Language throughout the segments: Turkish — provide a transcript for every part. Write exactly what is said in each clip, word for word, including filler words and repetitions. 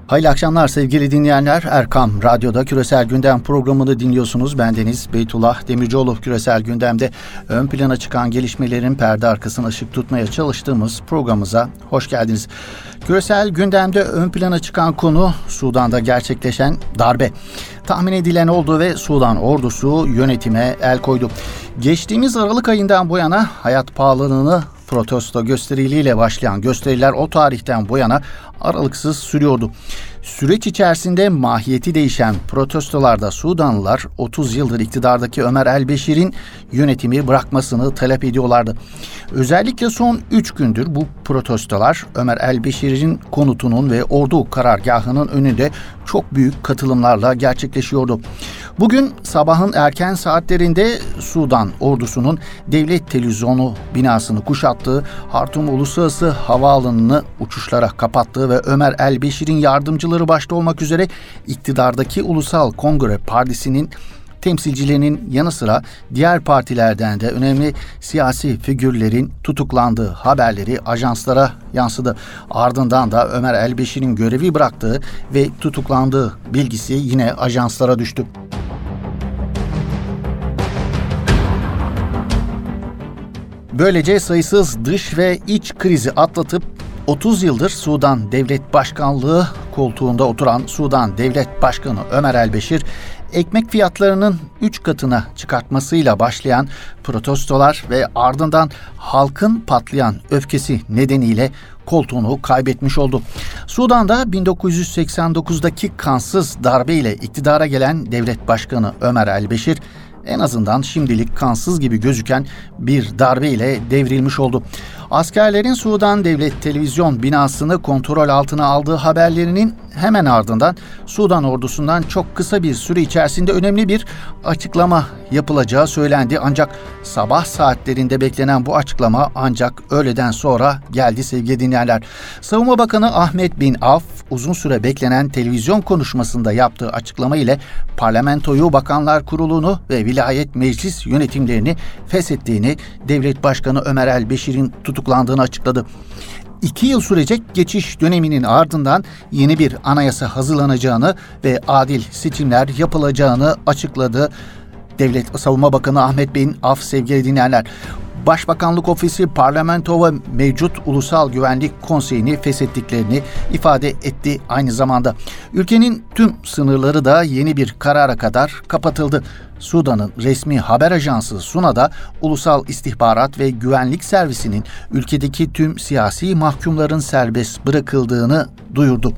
Hayırlı akşamlar sevgili dinleyenler. Erkam Radyo'da Küresel Gündem programını dinliyorsunuz. Bendeniz Beytullah Demircioğlu. Küresel Gündem'de ön plana çıkan gelişmelerin perde arkasına ışık tutmaya çalıştığımız programımıza hoş geldiniz. Küresel Gündem'de ön plana çıkan konu Sudan'da gerçekleşen darbe. Tahmin edilen oldu ve Sudan ordusu yönetime el koydu. Geçtiğimiz Aralık ayından bu yana hayat pahalılığını protesto gösterileriyle başlayan gösteriler o tarihten bu yana aralıksız sürüyordu. Süreç içerisinde mahiyeti değişen protestolarda Sudanlılar otuz yıldır iktidardaki Ömer el-Beşir'in yönetimi bırakmasını talep ediyorlardı. Özellikle son üç gündür bu protestolar Ömer el-Beşir'in konutunun ve ordu karargahının önünde çok büyük katılımlarla gerçekleşiyordu. Bugün sabahın erken saatlerinde Sudan ordusunun devlet televizyonu binasını kuşattığı, Hartum Uluslararası Havaalanı'nı uçuşlara kapattığı ve Ömer el-Beşir'in yardımcıları başta olmak üzere iktidardaki Ulusal Kongre Partisi'nin temsilcilerinin yanı sıra diğer partilerden de önemli siyasi figürlerin tutuklandığı haberleri ajanslara yansıdı. Ardından da Ömer el-Beşir'in görevi bıraktığı ve tutuklandığı bilgisi yine ajanslara düştü. Böylece sayısız dış ve iç krizi atlatıp otuz yıldır Sudan Devlet Başkanlığı koltuğunda oturan Sudan Devlet Başkanı Ömer el-Beşir, ekmek fiyatlarının üç katına çıkartmasıyla başlayan protestolar ve ardından halkın patlayan öfkesi nedeniyle koltuğunu kaybetmiş oldu. Sudan'da bin dokuz yüz seksen dokuzdaki kansız darbeyle iktidara gelen Devlet Başkanı Ömer el-Beşir, en azından şimdilik kansız gibi gözüken bir darbeyle devrilmiş oldu. Askerlerin Sudan Devlet Televizyon binasını kontrol altına aldığı haberlerinin hemen ardından Sudan ordusundan çok kısa bir süre içerisinde önemli bir açıklama yapılacağı söylendi. Ancak sabah saatlerinde beklenen bu açıklama ancak öğleden sonra geldi sevgili dinleyenler. Savunma Bakanı Ahmet Bin Avf uzun süre beklenen televizyon konuşmasında yaptığı açıklama ile parlamentoyu, Bakanlar Kurulu'nu ve vilayet meclis yönetimlerini feshettiğini, Devlet Başkanı Ömer el-Beşir'in tutuklandığını açıkladı. İki yıl sürecek geçiş döneminin ardından yeni bir anayasa hazırlanacağını ve adil seçimler yapılacağını açıkladı. Devlet Savunma Bakanı Ahmet Bin Avf sevgili dinleyenler. Başbakanlık Ofisi, parlamento ve mevcut Ulusal Güvenlik Konseyi'ni feshettiklerini ifade etti aynı zamanda. Ülkenin tüm sınırları da yeni bir karara kadar kapatıldı. Sudan'ın resmi haber ajansı SUNA'da Ulusal İstihbarat ve Güvenlik Servisi'nin ülkedeki tüm siyasi mahkumların serbest bırakıldığını duyurdu.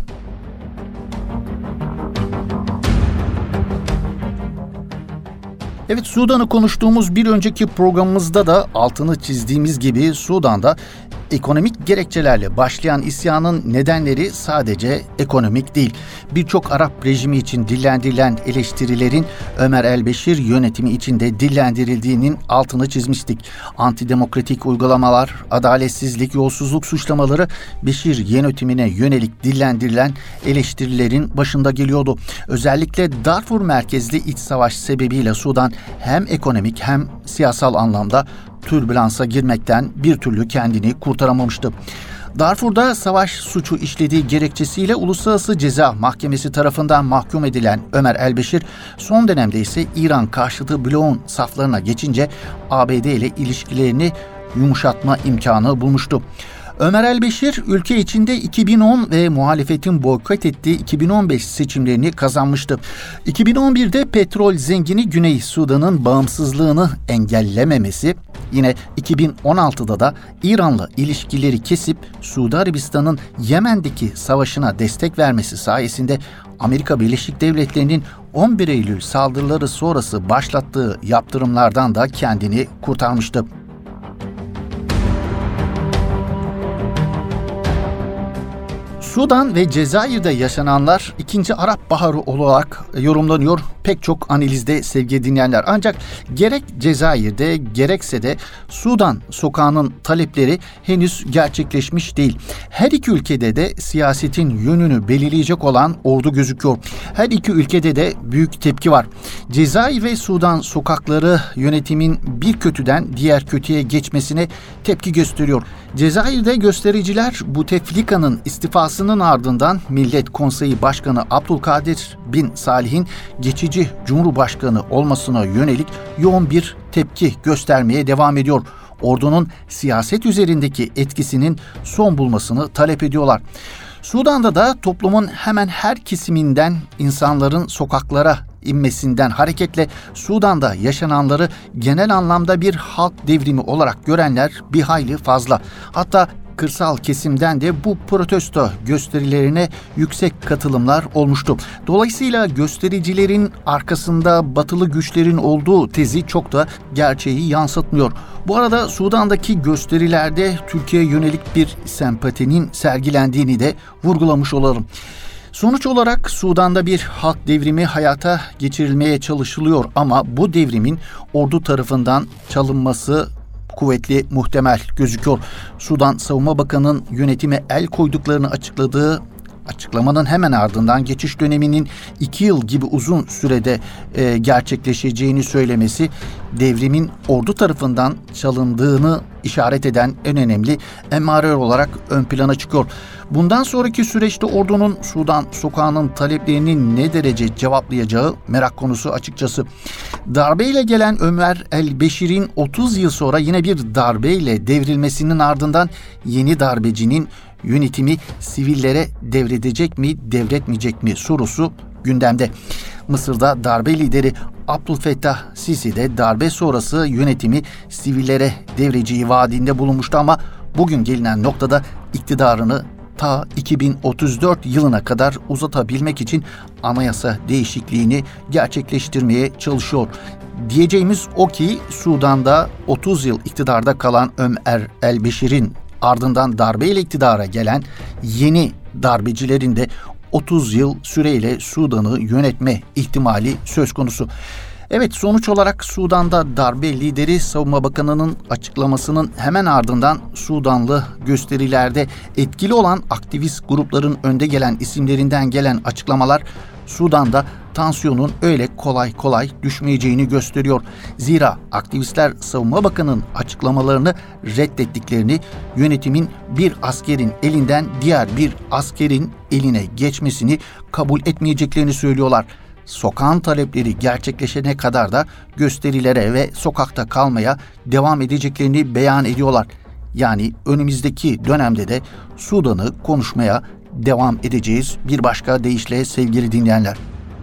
Evet, Sudan'ı konuştuğumuz bir önceki programımızda da altını çizdiğimiz gibi Sudan'da ekonomik gerekçelerle başlayan isyanın nedenleri sadece ekonomik değil. Birçok Arap rejimi için dillendirilen eleştirilerin Ömer el-Beşir yönetimi için de dillendirildiğinin altını çizmiştik. Antidemokratik uygulamalar, adaletsizlik, yolsuzluk suçlamaları Beşir yönetimine yönelik dillendirilen eleştirilerin başında geliyordu. Özellikle Darfur merkezli iç savaş sebebiyle Sudan hem ekonomik hem siyasal anlamda türbülansa girmekten bir türlü kendini kurtaramamıştı. Darfur'da savaş suçu işlediği gerekçesiyle Uluslararası Ceza Mahkemesi tarafından mahkum edilen Ömer el-Beşir, son dönemde ise İran karşıtı bloğun saflarına geçince A B D ile ilişkilerini yumuşatma imkanı bulmuştu. Ömer el-Beşir ülke içinde iki bin on ve muhalefetin boykot ettiği iki bin on beş seçimlerini kazanmıştı. iki bin on birde petrol zengini Güney Sudan'ın bağımsızlığını engellememesi, yine iki bin on altıda da İran'la ilişkileri kesip Suudi Arabistan'ın Yemen'deki savaşına destek vermesi sayesinde Amerika Birleşik Devletleri'nin on bir Eylül saldırıları sonrası başlattığı yaptırımlardan da kendini kurtarmıştı. Sudan ve Cezayir'de yaşananlar ikinci Arap Baharı olarak yorumlanıyor. pek çok analizde sevgili dinleyenler. Ancak gerek Cezayir'de gerekse de Sudan sokağının talepleri henüz gerçekleşmiş değil. Her iki ülkede de siyasetin yönünü belirleyecek olan ordu gözüküyor. Her iki ülkede de büyük tepki var. Cezayir ve Sudan sokakları yönetimin bir kötüden diğer kötüye geçmesine tepki gösteriyor. Cezayir'de göstericiler Bouteflika'nın istifasının ardından Millet Konseyi Başkanı Abdülkadir bin Salih'in geçici Cumhurbaşkanı olmasına yönelik yoğun bir tepki göstermeye devam ediyor. Ordunun siyaset üzerindeki etkisinin son bulmasını talep ediyorlar. Sudan'da da toplumun hemen her kesiminden insanların sokaklara inmesinden hareketle Sudan'da yaşananları genel anlamda bir halk devrimi olarak görenler bir hayli fazla. Hatta kırsal kesimden de bu protesto gösterilerine yüksek katılımlar olmuştu. Dolayısıyla göstericilerin arkasında batılı güçlerin olduğu tezi çok da gerçeği yansıtmıyor. Bu arada Sudan'daki gösterilerde Türkiye'ye yönelik bir sempatinin sergilendiğini de vurgulamış olalım. Sonuç olarak Sudan'da bir halk devrimi hayata geçirilmeye çalışılıyor ama bu devrimin ordu tarafından çalınması kuvvetli muhtemel gözüküyor. Sudan Savunma Bakanı'nın yönetime el koyduklarını açıkladığı açıklamanın hemen ardından geçiş döneminin iki yıl gibi uzun sürede e, gerçekleşeceğini söylemesi devrimin ordu tarafından çalındığını işaret eden en önemli emare olarak ön plana çıkıyor. Bundan sonraki süreçte ordunun Sudan sokağının taleplerini ne derece cevaplayacağı merak konusu açıkçası. Darbeyle gelen Ömer el-Beşir'in otuz yıl sonra yine bir darbeyle devrilmesinin ardından yeni darbecinin yönetimi sivillere devredecek mi, devretmeyecek mi sorusu gündemde. Mısır'da darbe lideri Abdülfettah Sisi de darbe sonrası yönetimi sivillere devreceği vaadinde bulunmuştu ama bugün gelinen noktada iktidarını ta iki bin otuz dört yılına kadar uzatabilmek için anayasa değişikliğini gerçekleştirmeye çalışıyor. Diyeceğimiz o ki Sudan'da otuz yıl iktidarda kalan Ömer el-Beşir'in ardından darbeyle iktidara gelen yeni darbecilerin de otuz yıl süreyle Sudan'ı yönetme ihtimali söz konusu. Evet, sonuç olarak Sudan'da darbe lideri Savunma Bakanı'nın açıklamasının hemen ardından Sudanlı gösterilerde etkili olan aktivist grupların önde gelen isimlerinden gelen açıklamalar Sudan'da tansiyonun öyle kolay kolay düşmeyeceğini gösteriyor. Zira aktivistler Savunma Bakanı'nın açıklamalarını reddettiklerini, yönetimin bir askerin elinden diğer bir askerin eline geçmesini kabul etmeyeceklerini söylüyorlar. Sokağın talepleri gerçekleşene kadar da gösterilere ve sokakta kalmaya devam edeceklerini beyan ediyorlar. Yani önümüzdeki dönemde de Sudan'ı konuşmaya devam edeceğiz. Bir başka deyişle sevgili dinleyenler.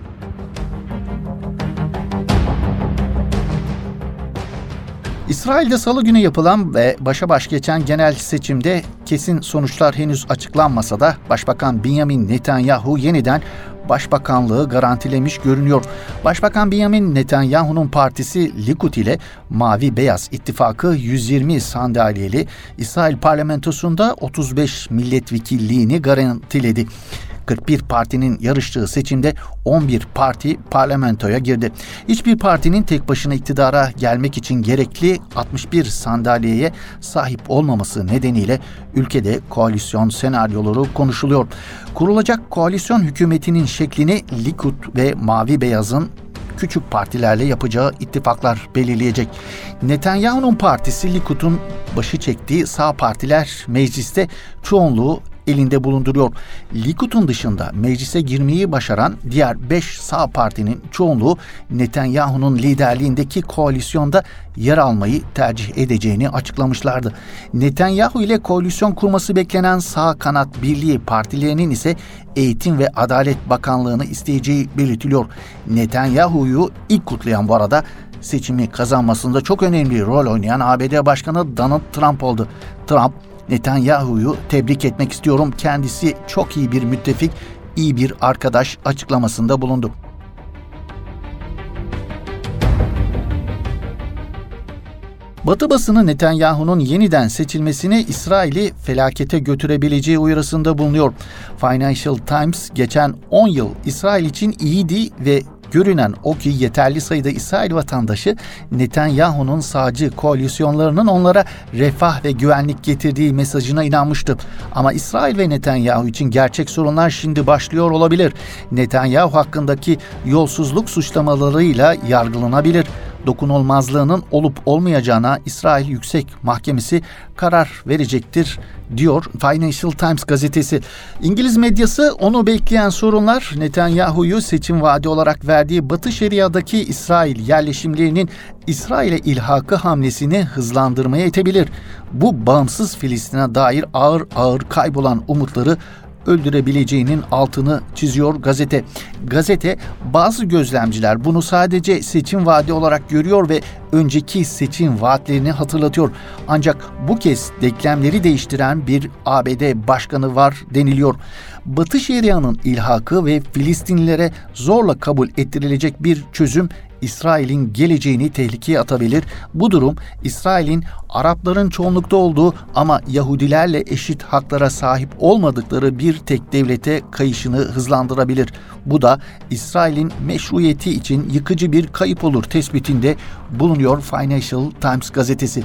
İsrail'de Salı günü yapılan ve başa baş geçen genel seçimde kesin sonuçlar henüz açıklanmasa da Başbakan Benjamin Netanyahu yeniden başbakanlığı garantilemiş görünüyor. Başbakan Benjamin Netanyahu'nun partisi Likud ile Mavi Beyaz İttifakı yüz yirmi sandalyeli İsrail parlamentosunda otuz beş milletvekilliğini garantiledi. kırk bir partinin yarıştığı seçimde on bir parti parlamentoya girdi. Hiçbir partinin tek başına iktidara gelmek için gerekli altmış bir sandalyeye sahip olmaması nedeniyle ülkede koalisyon senaryoları konuşuluyor. Kurulacak koalisyon hükümetinin şeklini Likud ve Mavi Beyaz'ın küçük partilerle yapacağı ittifaklar belirleyecek. Netanyahu'nun partisi Likud'un başı çektiği sağ partiler mecliste çoğunluğu elinde bulunduruyor. Likud'un dışında meclise girmeyi başaran diğer beş sağ partinin çoğunluğu Netanyahu'nun liderliğindeki koalisyonda yer almayı tercih edeceğini açıklamışlardı. Netanyahu ile koalisyon kurması beklenen sağ kanat birliği partilerinin ise Eğitim ve Adalet Bakanlığı'nı isteyeceği belirtiliyor. Netanyahu'yu ilk kutlayan bu arada seçimi kazanmasında çok önemli rol oynayan A B D Başkanı Donald Trump oldu. Trump, Netanyahu'yu tebrik etmek istiyorum. Kendisi çok iyi bir müttefik, iyi bir arkadaş açıklamasında bulundu. Batı basını Netanyahu'nun yeniden seçilmesini İsrail'i felakete götürebileceği uyarısında bulunuyor. Financial Times geçen on yıl İsrail için iyiydi ve Görünen o ki yeterli sayıda İsrail vatandaşı Netanyahu'nun sağcı koalisyonlarının onlara refah ve güvenlik getirdiği mesajına inanmıştı. Ama İsrail ve Netanyahu için gerçek sorunlar şimdi başlıyor olabilir. Netanyahu hakkındaki yolsuzluk suçlamalarıyla yargılanabilir. Dokunulmazlığının olup olmayacağına İsrail Yüksek Mahkemesi karar verecektir, diyor Financial Times gazetesi. İngiliz medyası onu bekleyen sorunlar Netanyahu'yu seçim vaadi olarak verdiği Batı Şeria'daki İsrail yerleşimlerinin İsrail'e ilhakı hamlesini hızlandırmaya itebilir. Bu bağımsız Filistin'e dair ağır ağır kaybolan umutları öldürebileceğinin altını çiziyor gazete. Gazete, bazı gözlemciler bunu sadece seçim vaadi olarak görüyor ve önceki seçim vaatlerini hatırlatıyor. Ancak bu kez denklemleri değiştiren bir A B D başkanı var deniliyor. Batı Şeria'nın ilhakı ve Filistinlilere zorla kabul ettirilecek bir çözüm İsrail'in geleceğini tehlikeye atabilir. Bu durum İsrail'in Arapların çoğunlukta olduğu ama Yahudilerle eşit haklara sahip olmadıkları bir tek devlete kayışını hızlandırabilir. Bu da İsrail'in meşruiyeti için yıkıcı bir kayıp olur tespitinde bulunuyor Financial Times gazetesi.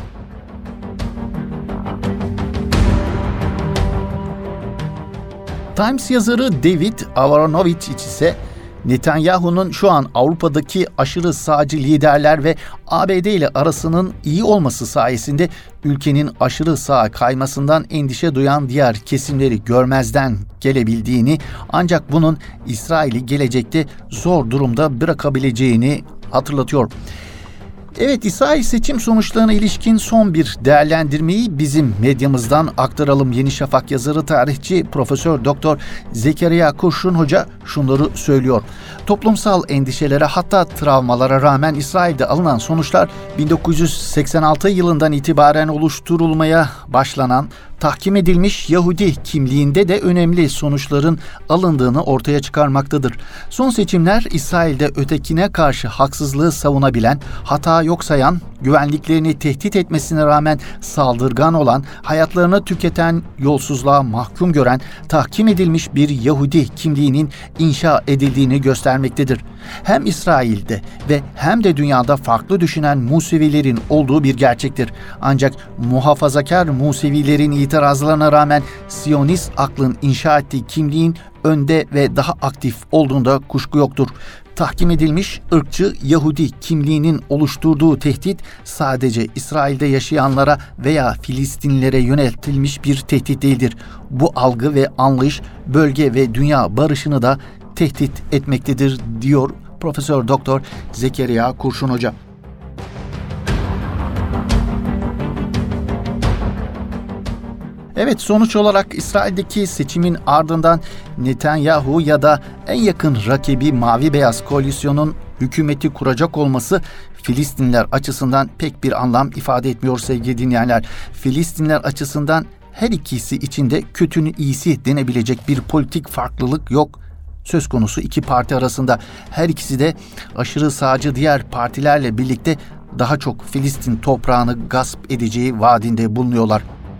Times yazarı David Aaronovitch ise Netanyahu'nun şu an Avrupa'daki aşırı sağcı liderler ve A B D ile arasının iyi olması sayesinde ülkenin aşırı sağa kaymasından endişe duyan diğer kesimleri görmezden gelebildiğini, ancak bunun İsrail'i gelecekte zor durumda bırakabileceğini hatırlatıyor. Evet, İsrail seçim sonuçlarına ilişkin son bir değerlendirmeyi bizim medyamızdan aktaralım. Yeni Şafak yazarı, tarihçi Profesör Doktor Zekeriya Kurşun Hoca şunları söylüyor. Toplumsal endişelere, hatta travmalara rağmen İsrail'de alınan sonuçlar bin dokuz yüz seksen altı yılından itibaren oluşturulmaya başlanan tahkim edilmiş Yahudi kimliğinde de önemli sonuçların alındığını ortaya çıkarmaktadır. Son seçimler İsrail'de ötekine karşı haksızlığı savunabilen, hata yok sayan, güvenliklerini tehdit etmesine rağmen saldırgan olan, hayatlarını tüketen, yolsuzluğa mahkum gören, tahkim edilmiş bir Yahudi kimliğinin inşa edildiğini göstermektedir. Hem İsrail'de ve hem de dünyada farklı düşünen Musevilerin olduğu bir gerçektir. Ancak muhafazakar Musevilerin itirazlarına rağmen Siyonist aklın inşa ettiği kimliğin önde ve daha aktif olduğunda kuşku yoktur. Tahkim edilmiş ırkçı Yahudi kimliğinin oluşturduğu tehdit sadece İsrail'de yaşayanlara veya Filistinlilere yöneltilmiş bir tehdit değildir. Bu algı ve anlayış bölge ve dünya barışını da tehdit etmektedir, diyor Profesör Doktor Zekeriya Kurşun Hoca. Evet, sonuç olarak İsrail'deki seçimin ardından Netanyahu ya da en yakın rakibi Mavi Beyaz Koalisyon'un hükümeti kuracak olması Filistinliler açısından pek bir anlam ifade etmiyor sevgili dinleyenler. Filistinliler açısından her ikisi için de kötünün iyisi denebilecek bir politik farklılık yok söz konusu iki parti arasında. Her ikisi de aşırı sağcı diğer partilerle birlikte daha çok Filistin toprağını gasp edeceği vaadinde bulunuyorlar.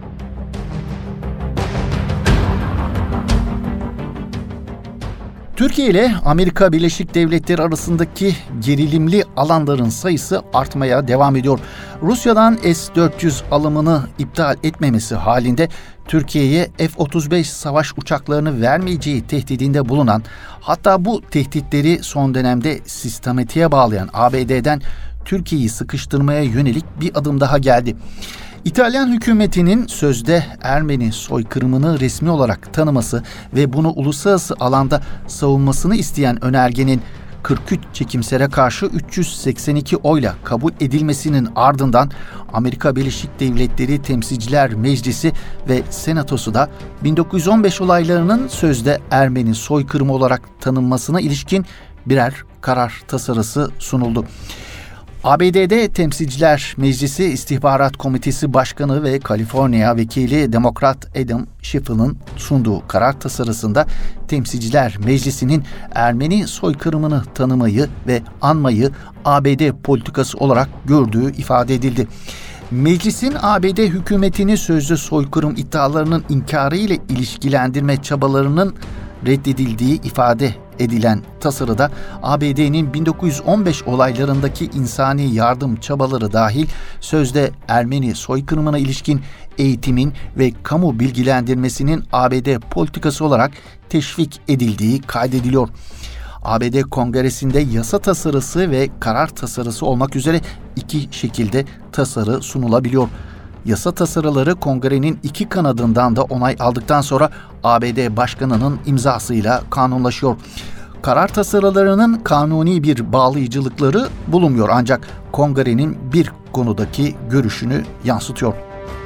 Türkiye ile Amerika Birleşik Devletleri arasındaki gerilimli alanların sayısı artmaya devam ediyor. Rusya'dan S dört yüz alımını iptal etmemesi halinde Türkiye'ye F otuz beş savaş uçaklarını vermeyeceği tehdidinde bulunan, hatta bu tehditleri son dönemde sistematiğe bağlayan A B D'den Türkiye'yi sıkıştırmaya yönelik bir adım daha geldi. İtalyan hükümetinin sözde Ermeni soykırımını resmi olarak tanıması ve bunu uluslararası alanda savunmasını isteyen önergenin kırk üç çekimsere karşı üç yüz seksen iki oyla kabul edilmesinin ardından Amerika Birleşik Devletleri Temsilciler Meclisi ve Senatosu da bin dokuz yüz on beş olaylarının sözde Ermeni soykırımı olarak tanınmasına ilişkin birer karar tasarısı sunuldu. A B D'de Temsilciler Meclisi İstihbarat Komitesi Başkanı ve Kaliforniya Vekili Demokrat Adam Schiff'ın sunduğu karar tasarısında Temsilciler Meclisi'nin Ermeni soykırımını tanımayı ve anmayı A B D politikası olarak gördüğü ifade edildi. Meclisin A B D hükümetini sözlü soykırım iddialarının inkarı ile ilişkilendirme çabalarının reddedildiği ifade edilen tasarıda A B D'nin bin dokuz yüz on beş olaylarındaki insani yardım çabaları dahil sözde Ermeni soykırımına ilişkin eğitimin ve kamu bilgilendirmesinin A B D politikası olarak teşvik edildiği kaydediliyor. A B D Kongresi'nde yasa tasarısı ve karar tasarısı olmak üzere iki şekilde tasarı sunulabiliyor. Yasa tasarıları Kongre'nin iki kanadından da onay aldıktan sonra A B D Başkanı'nın imzasıyla kanunlaşıyor. Karar tasarılarının kanuni bir bağlayıcılıkları bulunmuyor ancak Kongre'nin bir konudaki görüşünü yansıtıyor.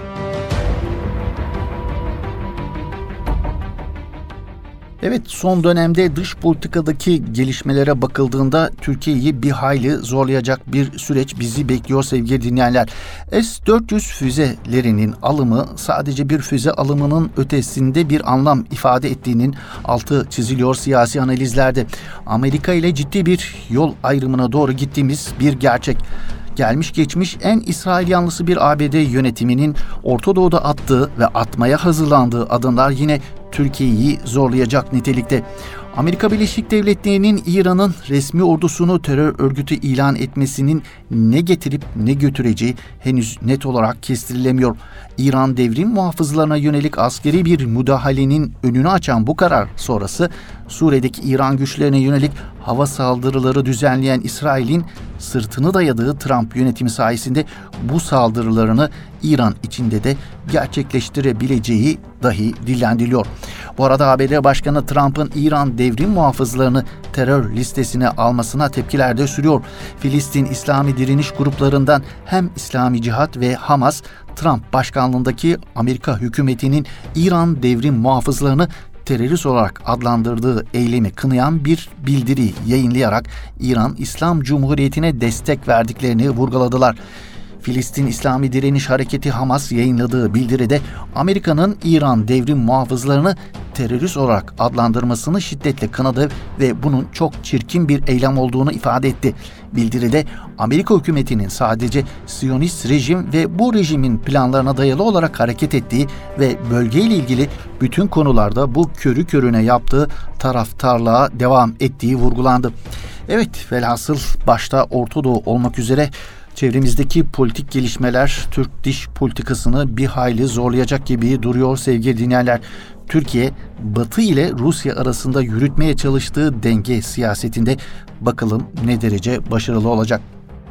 Evet, son dönemde dış politikadaki gelişmelere bakıldığında Türkiye'yi bir hayli zorlayacak bir süreç bizi bekliyor sevgili dinleyenler. S dört yüz füzelerinin alımı sadece bir füze alımının ötesinde bir anlam ifade ettiğinin altı çiziliyor siyasi analizlerde. Amerika ile ciddi bir yol ayrımına doğru gittiğimiz bir gerçek. Gelmiş geçmiş en İsrail yanlısı bir A B D yönetiminin Orta Doğu'da attığı ve atmaya hazırlandığı adımlar yine Türkiye'yi zorlayacak nitelikte. Amerika Birleşik Devletleri'nin İran'ın resmi ordusunu terör örgütü ilan etmesinin ne getirip ne götüreceği henüz net olarak kestirilemiyor. İran devrim muhafızlarına yönelik askeri bir müdahalenin önünü açan bu karar sonrası Suriye'deki İran güçlerine yönelik hava saldırıları düzenleyen İsrail'in sırtını dayadığı Trump yönetimi sayesinde bu saldırılarını İran içinde de gerçekleştirebileceği dahi dillendiriliyor. Bu arada A B D Başkanı Trump'ın İran devrim muhafızlarını terör listesine almasına tepkiler de sürüyor. Filistin İslami direniş gruplarından hem İslami Cihat ve Hamas, Trump başkanlığındaki Amerika hükümetinin İran devrim muhafızlarını terörist olarak adlandırdığı eylemi kınayan bir bildiri yayınlayarak İran İslam Cumhuriyeti'ne destek verdiklerini vurguladılar. Filistin İslami Direniş Hareketi Hamas yayınladığı bildiride Amerika'nın İran devrim muhafızlarını terörist olarak adlandırmasını şiddetle kınadı ve bunun çok çirkin bir eylem olduğunu ifade etti. Bildiride Amerika hükümetinin sadece Siyonist rejim ve bu rejimin planlarına dayalı olarak hareket ettiği ve bölgeyle ilgili bütün konularda bu körü körüne yaptığı taraftarlığa devam ettiği vurgulandı. Evet, velhasıl başta Orta Doğu olmak üzere çevremizdeki politik gelişmeler Türk dış politikasını bir hayli zorlayacak gibi duruyor sevgili dinleyenler. Türkiye, Batı ile Rusya arasında yürütmeye çalıştığı denge siyasetinde bakalım ne derece başarılı olacak.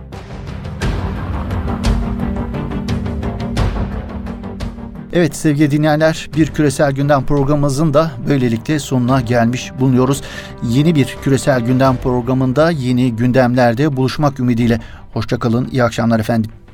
Evet sevgili dinleyenler, bir küresel gündem programımızın da böylelikle sonuna gelmiş bulunuyoruz. Yeni bir küresel gündem programında yeni gündemlerde buluşmak ümidiyle. Hoşça kalın, iyi akşamlar efendim.